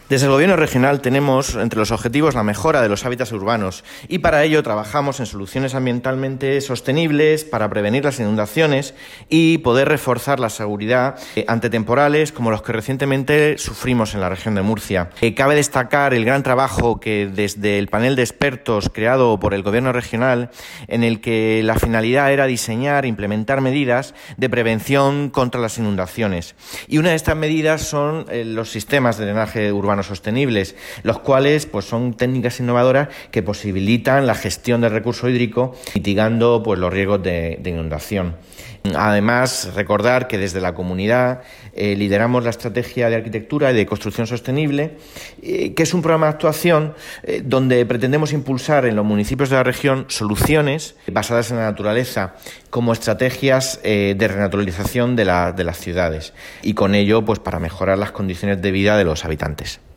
Desde el Gobierno regional tenemos entre los objetivos la mejora de los hábitats urbanos y para ello trabajamos en soluciones ambientalmente sostenibles para prevenir las inundaciones y poder reforzar la seguridad ante temporales como los que recientemente sufrimos en la región de Murcia. Cabe destacar el gran trabajo que desde el panel de expertos creado por el Gobierno regional, en el que la finalidad era diseñar e implementar medidas de prevención contra las inundaciones. Y una de estas medidas son los sistemas de drenaje urbano sostenibles, los cuales pues son técnicas innovadoras que posibilitan la gestión del recurso hídrico, mitigando pues los riesgos de inundación. Además, recordar que desde la comunidad lideramos la estrategia de arquitectura y de construcción sostenible, que es un programa de actuación donde pretendemos impulsar en los municipios de la región soluciones basadas en la naturaleza como estrategias de renaturalización de las ciudades y con ello pues para mejorar las condiciones de vida de los habitantes.